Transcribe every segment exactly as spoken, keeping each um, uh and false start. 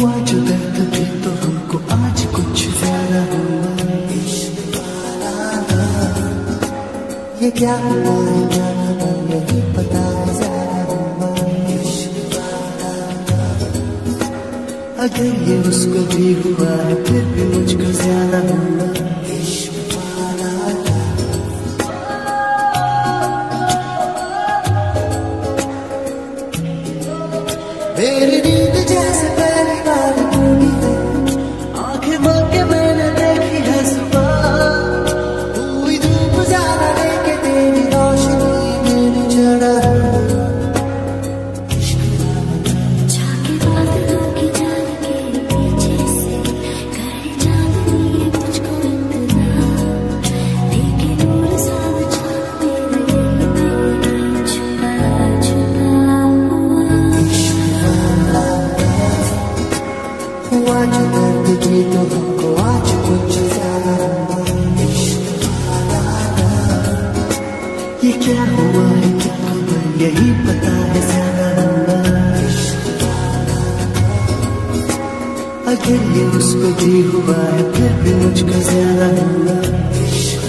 हुआ जो दर्द भी तो हमको आज कुछ ज्यादा हुआ। इश्क वाला ये क्या हुआ है क्या खबर नहीं पता है ज्यादा हुआ। इश्क वाला अगर ये उसको भी हुआ है फिर भी मुझको ज्यादा हुआ। इश्क वाला मेरी नींद जैसे पहली बार टूटी है, आंखें मार के मैंने देखी है सुबह। हुई धूप ज्यादा लेके तेरी रोशनी मेरी चढ़ा। जाके बादलों की जान के पीछे से करे चांदनी मुझको इतना, लेकिन नूर सा छावे रहे छुपा छुपा हुआ जो दर्द भी तो हमको आज कुछ ज्यादा हुआ। इश्क वाला ये क्या हुआ है क्या खबर यही पता है ज्यादा हुआ। इश्क वाला अगर ये उसको भी हुआ है फिर भी मुझको ज्यादा हुआ। इश्क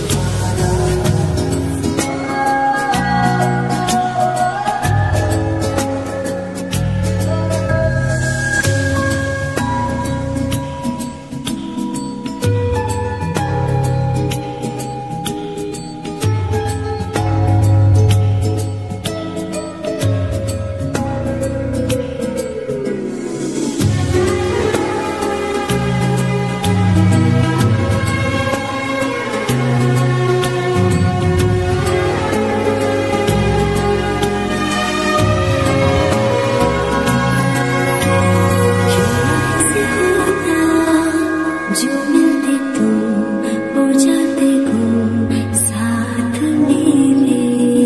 जो मिलते तुम हो जाते गुम साथ मेरे,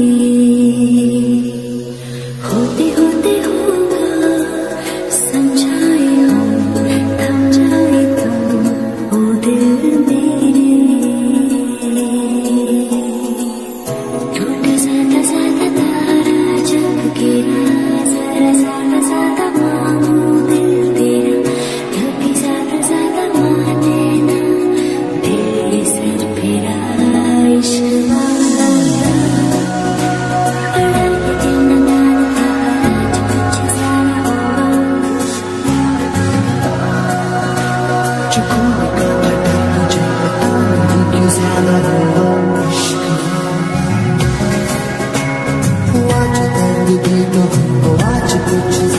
होते होते होगा समझाए हम थम जाए तुम हो दिल मेरे। टूटा साता साता तारा जब गिरा जरा साता साता मांगू दिल तेरा, कभी साता साता माने ना तेरे सर फिरा। इश्क वाला बड़ा ये दिल नदान था आज कुछ ज्यादा हुआ। जो खोने का था मुझे पता नहीं क्यों ज्यादा हुआ। इश्क वाला हुआ जो दर्द भी तो हमको आज कुछ